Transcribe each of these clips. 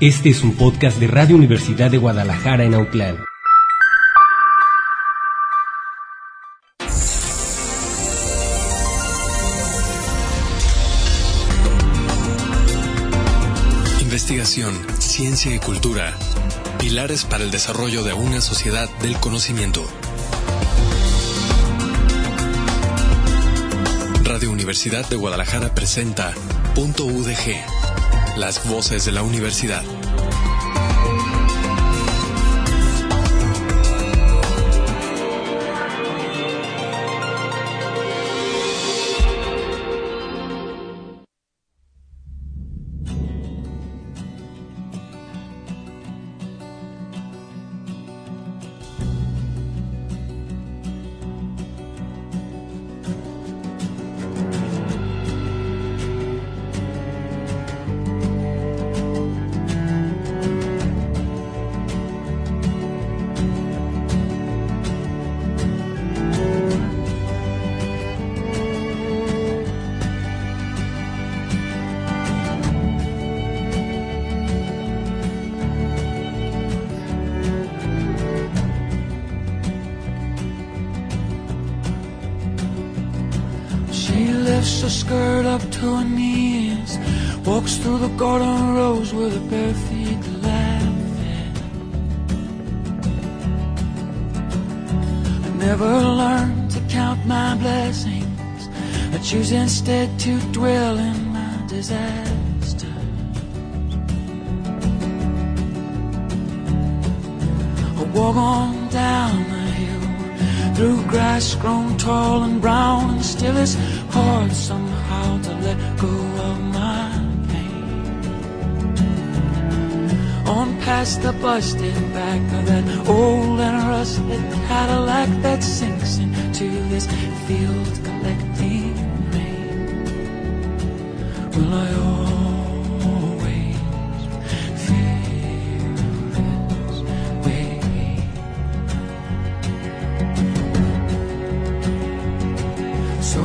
Este es un podcast de Radio Universidad de Guadalajara en Autlán. Investigación, ciencia y cultura. Pilares para el desarrollo de una sociedad del conocimiento. Radio Universidad de Guadalajara presenta Punto UDG. Las voces de la universidad. Her skirt up to her knees, walks through the garden rows with her bare feet laughing. I never learned to count my blessings, I choose instead to dwell in my disasters. I walk on down the hill, through grass grown tall and brown, and still it's hard somehow to let go of my pain. On past the busted back of that old and rusted Cadillac that sinks into this field collecting rain. Will I always feel this way? So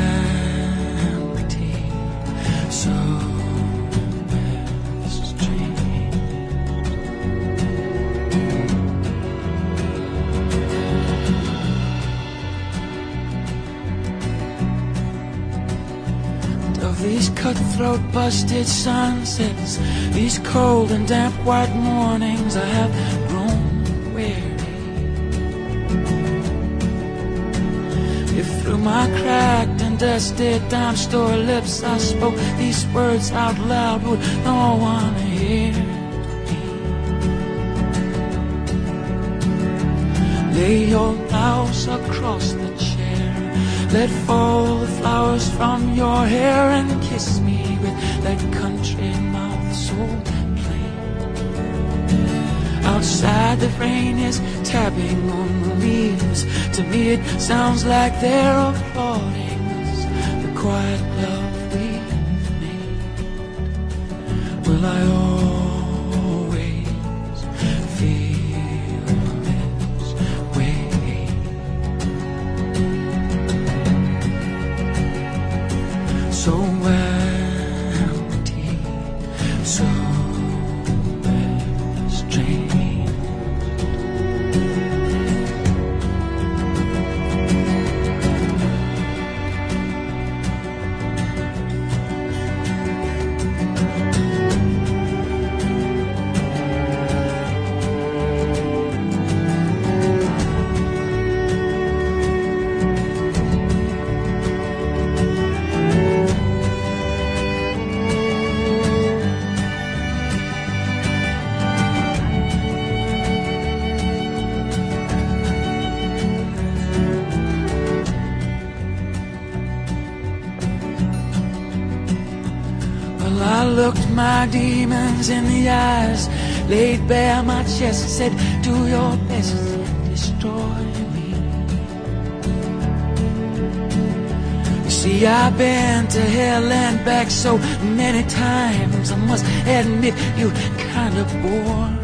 these cutthroat busted sunsets, these cold and damp white mornings, I have grown weary. If through my cracked and dusted dime store lips I spoke these words out loud, would no one hear me? Lay your blouse across the chair, let fall the flowers from your hair, and kiss me with that country mouth so plain. Outside the rain is tapping on the leaves, to me it sounds like they're applauding us, the quiet love we've made. Will I always feel this way? So empty, so strange. I looked my demons in the eyes, laid bare my chest, said, do your best to destroy me. You see, I've been to hell and back so many times, I must admit you kind of bore me.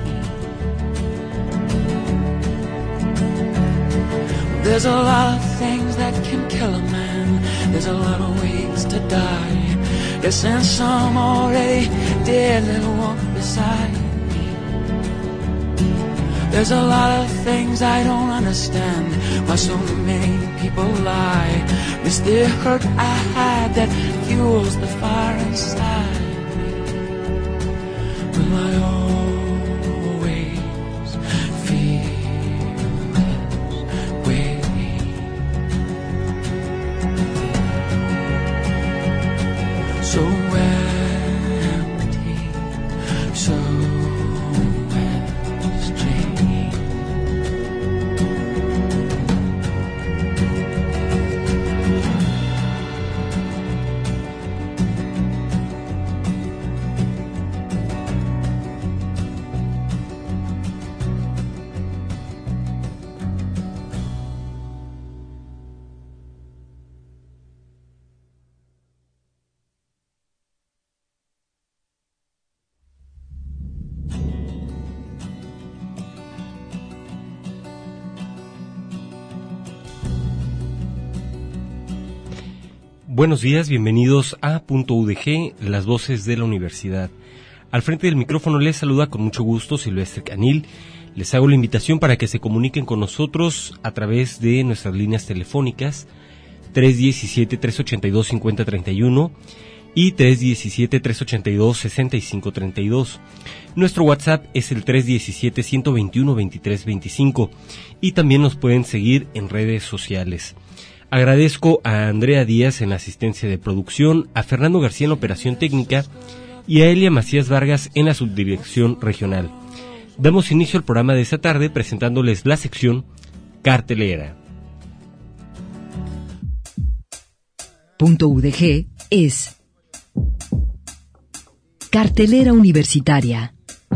There's a lot of things that can kill a man, there's a lot of ways to die. Yes, and some already dead, little one beside me. There's a lot of things I don't understand, why so many people lie. It's the hurt I had that fuels the fire inside me. Will I always feel this way? So empty, so Buenos días, bienvenidos a Punto UDG, las voces de la universidad. Al frente del micrófono les saluda con mucho gusto Silvestre Canil. Les hago la invitación para que se comuniquen con nosotros a través de nuestras líneas telefónicas 317-382-5031 y 317-382-6532. Nuestro WhatsApp es el 317-121-2325 y también nos pueden seguir en redes sociales. Agradezco a Andrea Díaz en la asistencia de producción, a Fernando García en la operación técnica y a Elia Macías Vargas en la subdirección regional. Damos inicio al programa de esta tarde presentándoles la sección Cartelera. Punto UDG es Cartelera Universitaria.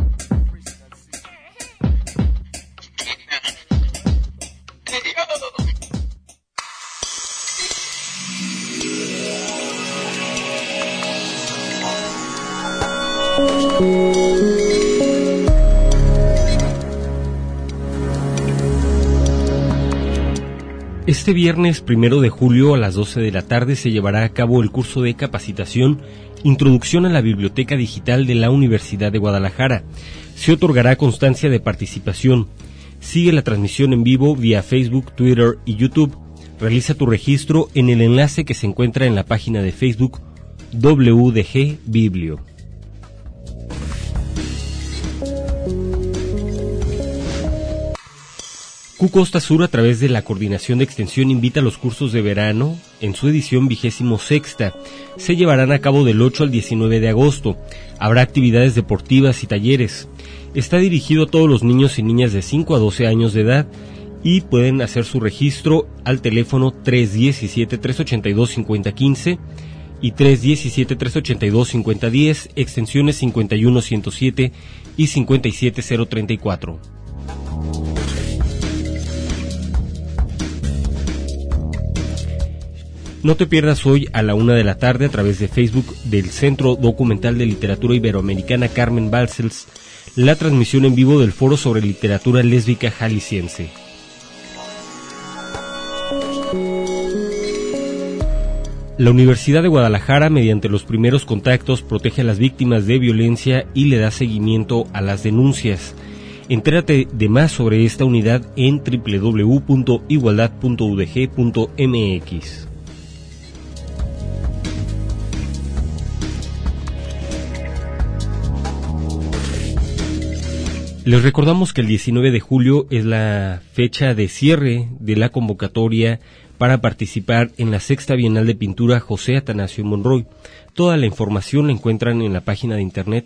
Este viernes 1 de julio a las 12 de la tarde se llevará a cabo el curso de capacitación Introducción a la Biblioteca Digital de la Universidad de Guadalajara. Se otorgará constancia de participación. Sigue la transmisión en vivo vía Facebook, Twitter y YouTube. Realiza tu registro en el enlace que se encuentra en la página de Facebook WDG Biblio. Q Costa Sur, a través de la Coordinación de Extensión, invita a los cursos de verano en su edición 26ª. Se llevarán a cabo del 8 al 19 de agosto. Habrá actividades deportivas y talleres. Está dirigido a todos los niños y niñas de 5 a 12 años de edad y pueden hacer su registro al teléfono 317-382-5015 y 317-382-5010, extensiones 51107 y 57034. No te pierdas hoy a la 1 de la tarde a través de Facebook del Centro Documental de Literatura Iberoamericana Carmen Balcells la transmisión en vivo del Foro sobre Literatura Lésbica Jalisciense. La Universidad de Guadalajara, mediante los primeros contactos, protege a las víctimas de violencia y le da seguimiento a las denuncias. Entérate de más sobre esta unidad en www.igualdad.udg.mx. Les recordamos que el 19 de julio es la fecha de cierre de la convocatoria para participar en la Sexta Bienal de Pintura José Atanasio Monroy. Toda la información la encuentran en la página de internet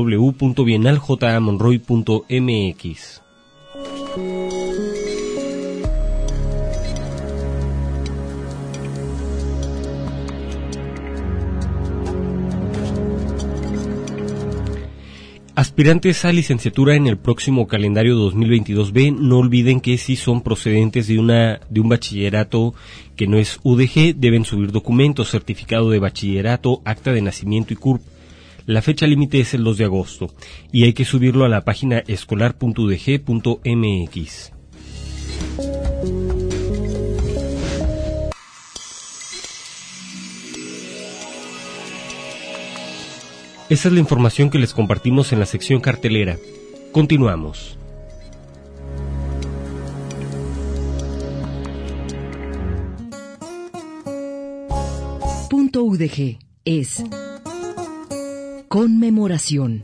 www.bienaljamonroy.mx. Aspirantes a licenciatura en el próximo calendario 2022B, no olviden que si son procedentes de un bachillerato que no es UDG, deben subir documentos, certificado de bachillerato, acta de nacimiento y CURP. La fecha límite es el 2 de agosto y hay que subirlo a la página escolar.udg.mx. Esa es la información que les compartimos en la sección cartelera. Continuamos. Punto UDG es conmemoración.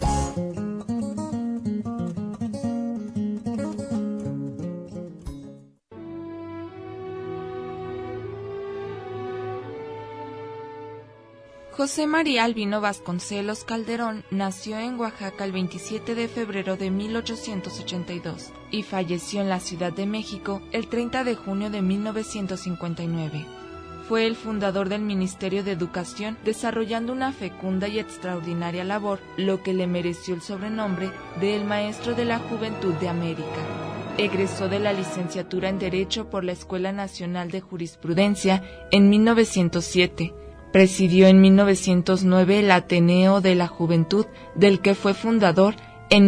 José María Albino Vasconcelos Calderón nació en Oaxaca el 27 de febrero de 1882 y falleció en la Ciudad de México el 30 de junio de 1959. Fue el fundador del Ministerio de Educación, desarrollando una fecunda y extraordinaria labor, lo que le mereció el sobrenombre de El Maestro de la Juventud de América. Egresó de la licenciatura en Derecho por la Escuela Nacional de Jurisprudencia en 1907. Presidió en 1909 el Ateneo de la Juventud, del que fue fundador. En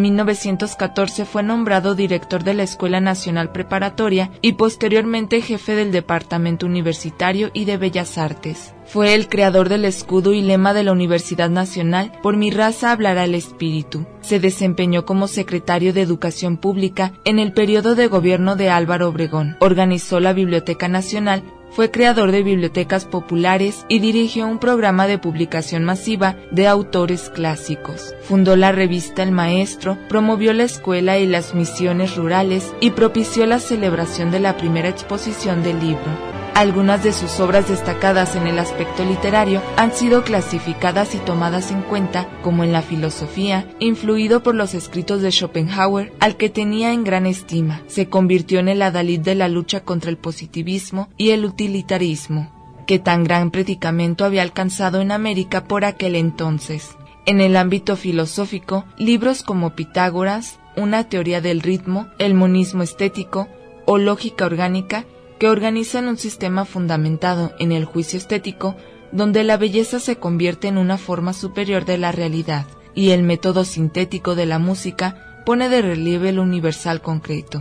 1914 fue nombrado director de la Escuela Nacional Preparatoria y posteriormente jefe del Departamento Universitario y de Bellas Artes. Fue el creador del escudo y lema de la Universidad Nacional, Por mi raza hablará el espíritu. Se desempeñó como secretario de Educación Pública en el periodo de gobierno de Álvaro Obregón. Organizó la Biblioteca Nacional. Fue creador de bibliotecas populares y dirigió un programa de publicación masiva de autores clásicos. Fundó la revista El Maestro, promovió la escuela y las misiones rurales y propició la celebración de la primera exposición del libro. Algunas de sus obras destacadas en el aspecto literario han sido clasificadas y tomadas en cuenta, como en la filosofía, influido por los escritos de Schopenhauer, al que tenía en gran estima. Se convirtió en el adalid de la lucha contra el positivismo y el utilitarismo, que tan gran predicamento había alcanzado en América por aquel entonces. En el ámbito filosófico, libros como Pitágoras, Una teoría del ritmo, El monismo estético o Lógica orgánica, que organizan un sistema fundamentado en el juicio estético, donde la belleza se convierte en una forma superior de la realidad, y el método sintético de la música pone de relieve lo universal concreto.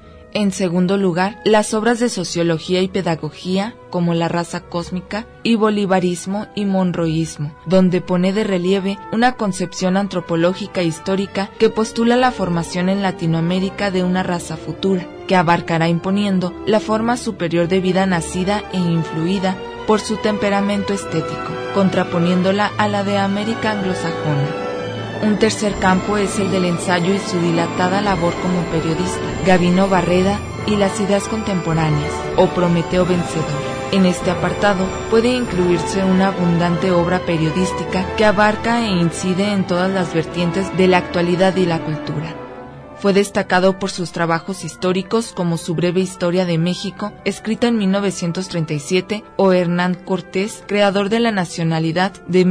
En segundo lugar, las obras de sociología y pedagogía, como La raza cósmica y Bolivarismo y Monroísmo, donde pone de relieve una concepción antropológica e histórica que postula la formación en Latinoamérica de una raza futura, que abarcará imponiendo la forma superior de vida nacida e influida por su temperamento estético, contraponiéndola a la de América anglosajona. Un tercer campo es el del ensayo y su dilatada labor como periodista, Gabino Barreda y las ideas contemporáneas, o Prometeo Vencedor. En este apartado puede incluirse una abundante obra periodística que abarca e incide en todas las vertientes de la actualidad y la cultura. Fue destacado por sus trabajos históricos como su breve Historia de México, escrita en 1937, o Hernán Cortés, creador de la nacionalidad, de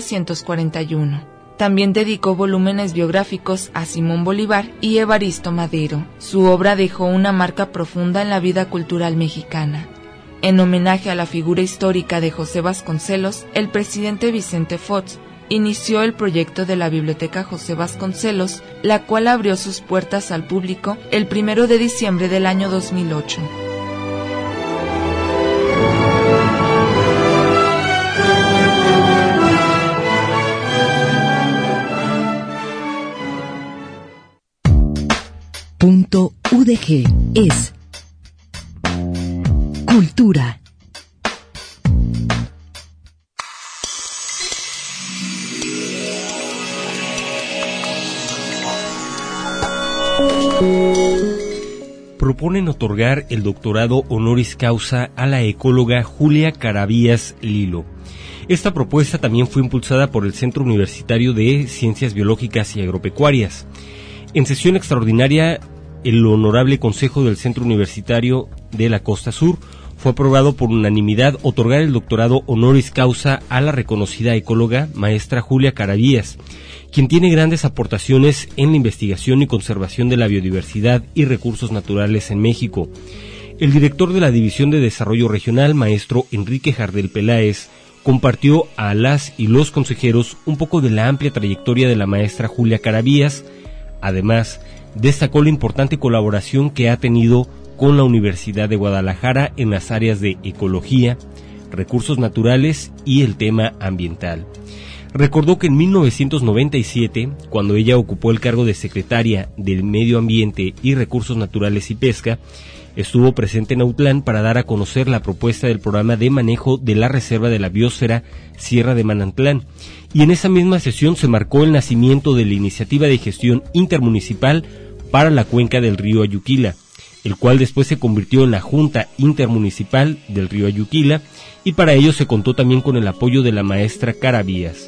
1941. También dedicó volúmenes biográficos a Simón Bolívar y Evaristo Madero. Su obra dejó una marca profunda en la vida cultural mexicana. En homenaje a la figura histórica de José Vasconcelos, el presidente Vicente Fox inició el proyecto de la Biblioteca José Vasconcelos, la cual abrió sus puertas al público el 1 de diciembre del año 2008. Punto UDG es cultura. Proponen otorgar el doctorado honoris causa a la ecóloga Julia Caravías Lilo. Esta propuesta también fue impulsada por el Centro Universitario de Ciencias Biológicas y Agropecuarias. En sesión extraordinaria, el Honorable Consejo del Centro Universitario de la Costa Sur fue aprobado por unanimidad otorgar el doctorado honoris causa a la reconocida ecóloga maestra Julia Caravías, quien tiene grandes aportaciones en la investigación y conservación de la biodiversidad y recursos naturales en México. El director de la División de Desarrollo Regional, maestro Enrique Jardel Peláez, compartió a las y los consejeros un poco de la amplia trayectoria de la maestra Julia Caravías. Además, destacó la importante colaboración que ha tenido con la Universidad de Guadalajara en las áreas de ecología, recursos naturales y el tema ambiental. Recordó que en 1997, cuando ella ocupó el cargo de secretaria del Medio Ambiente y Recursos Naturales y Pesca, estuvo presente en Autlán para dar a conocer la propuesta del programa de manejo de la Reserva de la Biosfera Sierra de Manantlán, y en esa misma sesión se marcó el nacimiento de la Iniciativa de Gestión Intermunicipal para la Cuenca del Río Ayuquila, el cual después se convirtió en la Junta Intermunicipal del Río Ayuquila, y para ello se contó también con el apoyo de la maestra Caravías.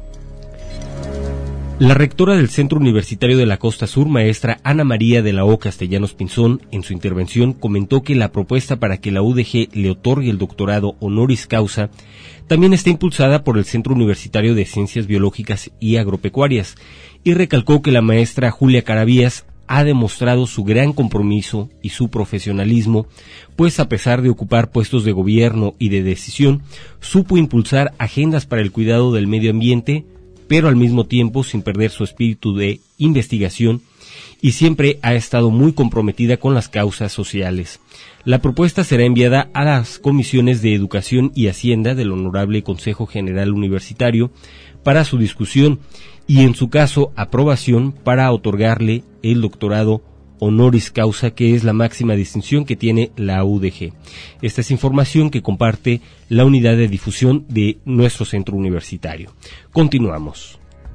La rectora del Centro Universitario de la Costa Sur, maestra Ana María de la O. Castellanos Pinzón, en su intervención comentó que la propuesta para que la UDG le otorgue el doctorado honoris causa también está impulsada por el Centro Universitario de Ciencias Biológicas y Agropecuarias, y recalcó que la maestra Julia Caravías ha demostrado su gran compromiso y su profesionalismo, pues a pesar de ocupar puestos de gobierno y de decisión, supo impulsar agendas para el cuidado del medio ambiente, pero al mismo tiempo sin perder su espíritu de investigación, y siempre ha estado muy comprometida con las causas sociales. La propuesta será enviada a las comisiones de Educación y Hacienda del Honorable Consejo General Universitario para su discusión y, en su caso, aprobación para otorgarle el doctorado honoris causa, que es la máxima distinción que tiene la UDG. Esta es información que comparte la unidad de difusión de nuestro centro universitario. Continuamos.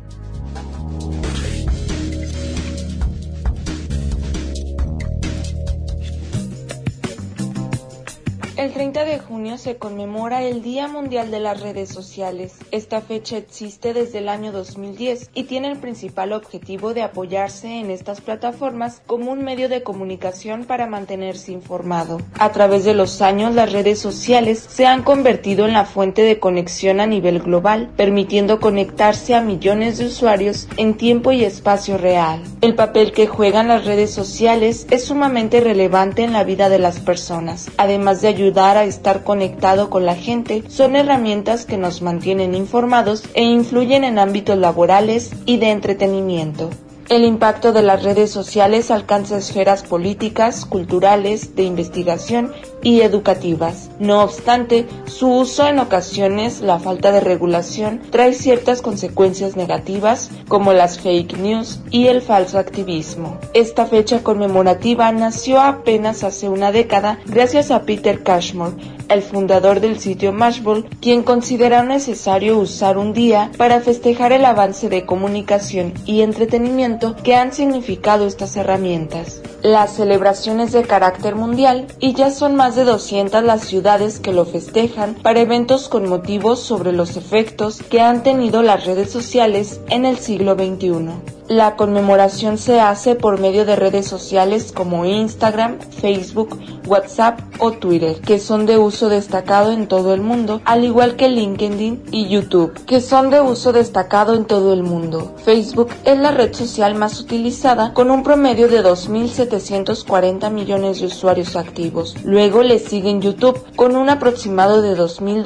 El 30 de junio se conmemora el Día Mundial de las Redes Sociales. Esta fecha existe desde el año 2010 y tiene el principal objetivo de apoyarse en estas plataformas como un medio de comunicación para mantenerse informado. A través de los años, las redes sociales se han convertido en la fuente de conexión a nivel global, permitiendo conectarse a millones de usuarios en tiempo y espacio real. El papel que juegan las redes sociales es sumamente relevante en la vida de las personas. Además de ayudar a estar conectado con la gente, son herramientas que nos mantienen informados e influyen en ámbitos laborales y de entretenimiento. El impacto de las redes sociales alcanza esferas políticas, culturales, de investigación y educativas. No obstante, su uso en ocasiones, la falta de regulación, trae ciertas consecuencias negativas como las fake news y el falso activismo. Esta fecha conmemorativa nació apenas hace una década gracias a Peter Cashmore, el fundador del sitio Mashable, quien consideró necesario usar un día para festejar el avance de comunicación y entretenimiento que han significado estas herramientas. Las celebraciones de carácter mundial, y ya son más de 200 las ciudades que lo festejan para eventos con motivos sobre los efectos que han tenido las redes sociales en el siglo XXI. La conmemoración se hace por medio de redes sociales como Instagram, Facebook, WhatsApp o Twitter, que son de uso destacado en todo el mundo, al igual que LinkedIn y YouTube, que son de uso destacado en todo el mundo. Facebook es la red social más utilizada, con un promedio de 2.740 millones de usuarios activos. Luego le siguen YouTube, con un aproximado de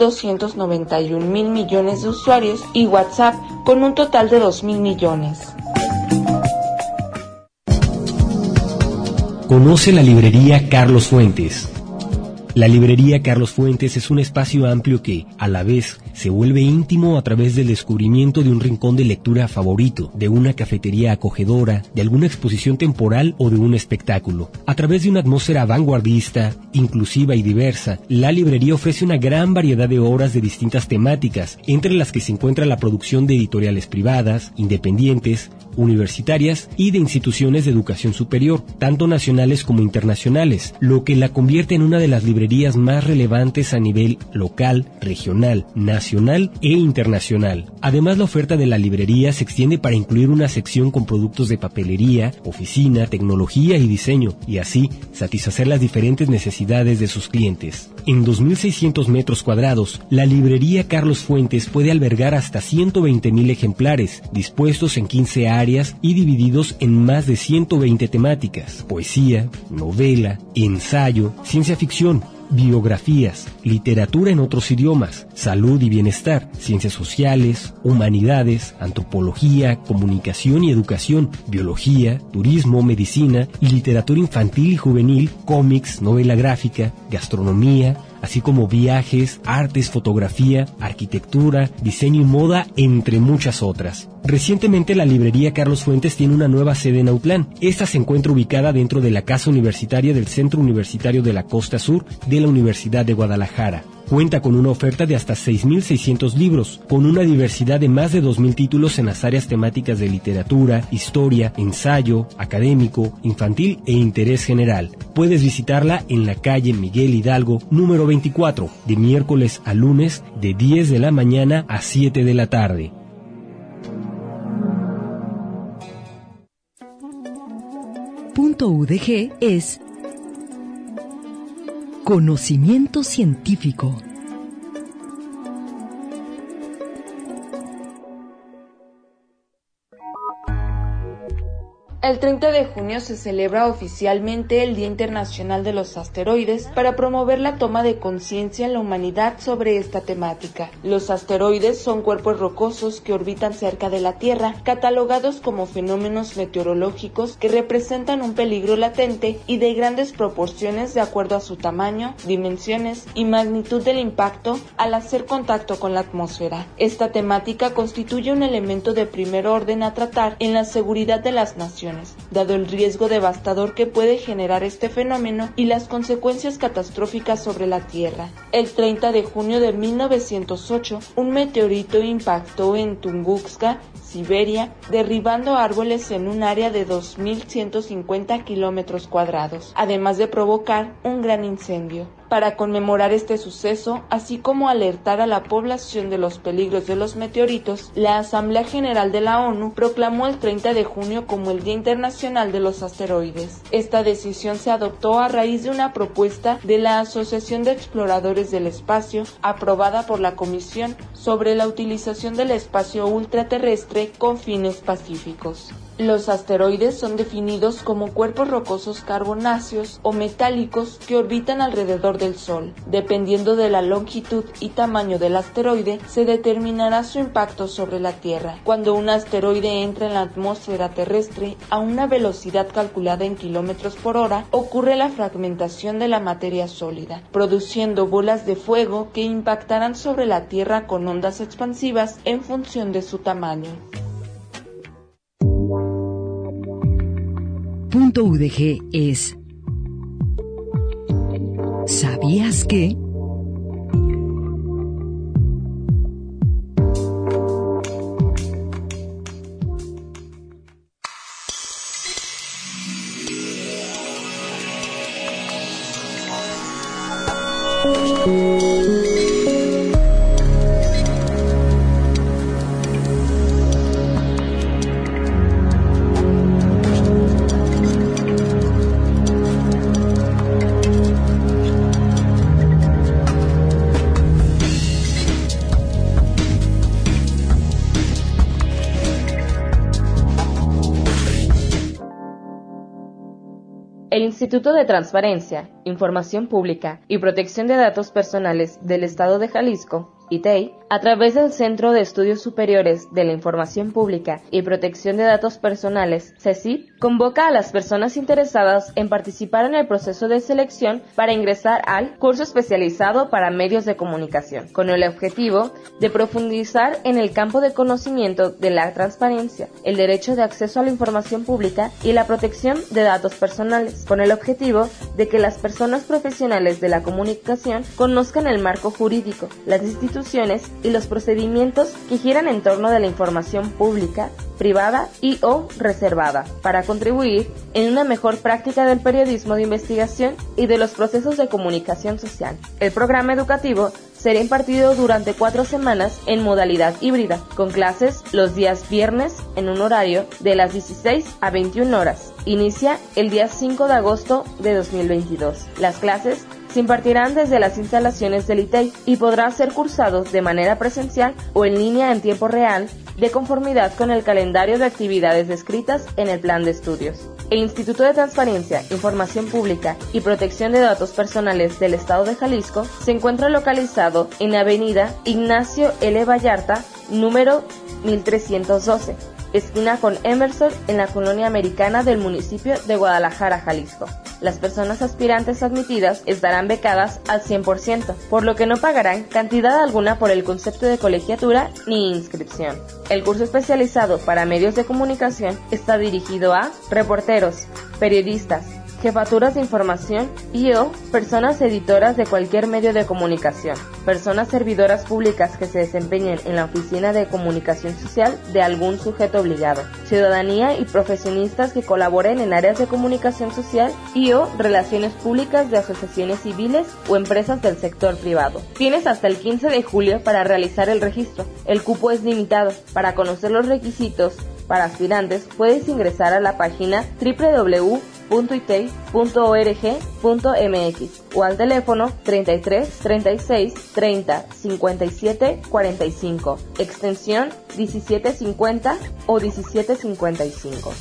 2.291 mil millones de usuarios, y WhatsApp, con un total de 2.000 millones. Conoce la librería Carlos Fuentes. La librería Carlos Fuentes es un espacio amplio que, a la vez, se vuelve íntimo a través del descubrimiento de un rincón de lectura favorito, de una cafetería acogedora, de alguna exposición temporal o de un espectáculo. A través de una atmósfera vanguardista, inclusiva y diversa, la librería ofrece una gran variedad de obras de distintas temáticas, entre las que se encuentra la producción de editoriales privadas, independientes, universitarias y de instituciones de educación superior, tanto nacionales como internacionales, lo que la convierte en una de las librerías más relevantes a nivel local, regional, nacional e internacional. Además, la oferta de la librería se extiende para incluir una sección con productos de papelería, oficina, tecnología y diseño, y así satisfacer las diferentes necesidades de sus clientes. En 2.600 metros cuadrados, la librería Carlos Fuentes puede albergar hasta 120,000 ejemplares, dispuestos en 15 áreas y divididos en más de 120 temáticas: poesía, novela, ensayo, ciencia ficción, biografías, literatura en otros idiomas, salud y bienestar, ciencias sociales, humanidades, antropología, comunicación y educación, biología, turismo, medicina y literatura infantil y juvenil, cómics, novela gráfica, gastronomía, así como viajes, artes, fotografía, arquitectura, diseño y moda, entre muchas otras. Recientemente la librería Carlos Fuentes tiene una nueva sede en Autlán. Esta se encuentra ubicada dentro de la casa universitaria del Centro Universitario de la Costa Sur de la Universidad de Guadalajara. Cuenta con una oferta de hasta 6.600 libros, con una diversidad de más de 2.000 títulos en las áreas temáticas de literatura, historia, ensayo, académico, infantil e interés general. Puedes visitarla en la calle Miguel Hidalgo, número 24, de miércoles a lunes, de 10 de la mañana a 7 de la tarde. Punto UDG es conocimiento científico. El 30 de junio se celebra oficialmente el Día Internacional de los Asteroides para promover la toma de conciencia en la humanidad sobre esta temática. Los asteroides son cuerpos rocosos que orbitan cerca de la Tierra, catalogados como fenómenos meteorológicos que representan un peligro latente y de grandes proporciones de acuerdo a su tamaño, dimensiones y magnitud del impacto al hacer contacto con la atmósfera. Esta temática constituye un elemento de primer orden a tratar en la seguridad de las naciones, dado el riesgo devastador que puede generar este fenómeno y las consecuencias catastróficas sobre la Tierra. El 30 de junio de 1908, un meteorito impactó en Tunguska, Siberia, derribando árboles en un área de 2.150 kilómetros cuadrados, además de provocar un gran incendio. Para conmemorar este suceso, así como alertar a la población de los peligros de los meteoritos, la Asamblea General de la ONU proclamó el 30 de junio como el Día Internacional de los Asteroides. Esta decisión se adoptó a raíz de una propuesta de la Asociación de Exploradores del Espacio, aprobada por la Comisión sobre la utilización del espacio ultraterrestre con fines pacíficos. Los asteroides son definidos como cuerpos rocosos carbonáceos o metálicos que orbitan alrededor del Sol. Dependiendo de la longitud y tamaño del asteroide, se determinará su impacto sobre la Tierra. Cuando un asteroide entra en la atmósfera terrestre a una velocidad calculada en kilómetros por hora, ocurre la fragmentación de la materia sólida, produciendo bolas de fuego que impactarán sobre la Tierra con ondas expansivas en función de su tamaño. Punto UDG es ¿sabías que? El Instituto de Transparencia, Información Pública y Protección de Datos Personales del Estado de Jalisco, ITEI, a través del Centro de Estudios Superiores de la Información Pública y Protección de Datos Personales, CECIP, convoca a las personas interesadas en participar en el proceso de selección para ingresar al curso especializado para medios de comunicación, con el objetivo de profundizar en el campo de conocimiento de la transparencia, el derecho de acceso a la información pública y la protección de datos personales, con el objetivo de que las personas profesionales de la comunicación conozcan el marco jurídico, las instituciones y los procedimientos que giran en torno de la información pública, privada y o reservada, para contribuir en una mejor práctica del periodismo de investigación y de los procesos de comunicación social. El programa educativo será impartido durante 4 semanas en modalidad híbrida, con clases los días viernes en un horario de las 16 a 21 horas. Inicia el día 5 de agosto de 2022. Las clases se impartirán desde las instalaciones del ITEI y podrán ser cursados de manera presencial o en línea en tiempo real, de conformidad con el calendario de actividades descritas en el plan de estudios. El Instituto de Transparencia, Información Pública y Protección de Datos Personales del Estado de Jalisco se encuentra localizado en Avenida Ignacio L. Vallarta, número 1312, esquina con Emerson, en la colonia americana del municipio de Guadalajara, Jalisco. Las personas aspirantes admitidas estarán becadas al 100%, por lo que no pagarán cantidad alguna por el concepto de colegiatura ni inscripción. El curso especializado para medios de comunicación está dirigido a reporteros, periodistas, jefaturas de información y/o personas editoras de cualquier medio de comunicación, personas servidoras públicas que se desempeñen en la oficina de comunicación social de algún sujeto obligado, ciudadanía y profesionistas que colaboren en áreas de comunicación social y/o relaciones públicas de asociaciones civiles o empresas del sector privado. Tienes hasta el 15 de julio para realizar el registro. El cupo es limitado. Para conocer los requisitos para aspirantes, puedes ingresar a la página www.itei.org.mx o al teléfono 33 36 30 57 45, extensión 1750 o 1755.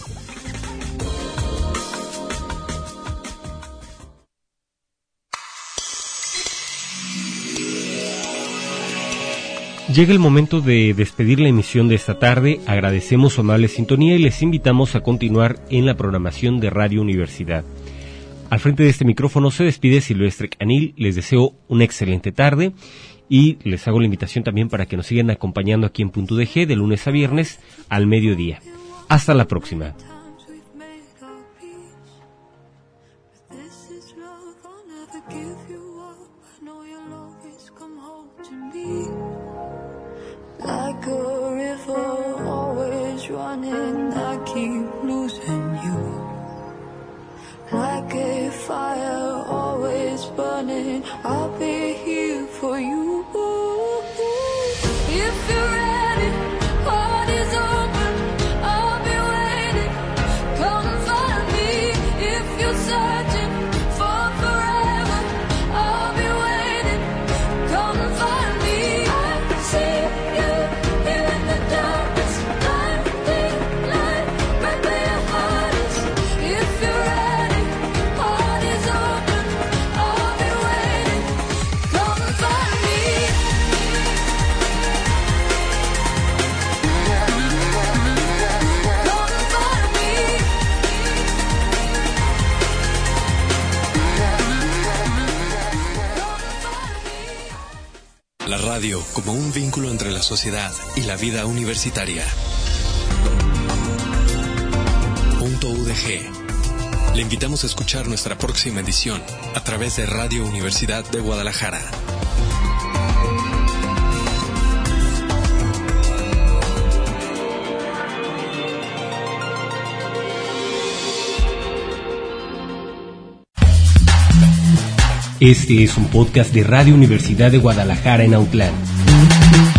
Llega el momento de despedir la emisión de esta tarde. Agradecemos su amable sintonía y les invitamos a continuar en la programación de Radio Universidad. Al frente de este micrófono se despide Silvestre Canil. Les deseo una excelente tarde y les hago la invitación también para que nos sigan acompañando aquí en Punto UDG de lunes a viernes al mediodía. Hasta la próxima. Like a river always running, I keep losing you. Like a fire always burning, I'll be here for you. If you're ready, heart is open, I'll be waiting. Come find me if you're searching for forever, I'll be waiting. Come find me. I see you here in the darkness, blinding light, right where your heart is. If you're ready, heart is open, I'll be waiting. Come find me. Come find me. La radio como un vínculo entre la sociedad y la vida universitaria. Punto UDG. Le invitamos a escuchar nuestra próxima edición a través de Radio Universidad de Guadalajara. Este es un podcast de Radio Universidad de Guadalajara en Autlán.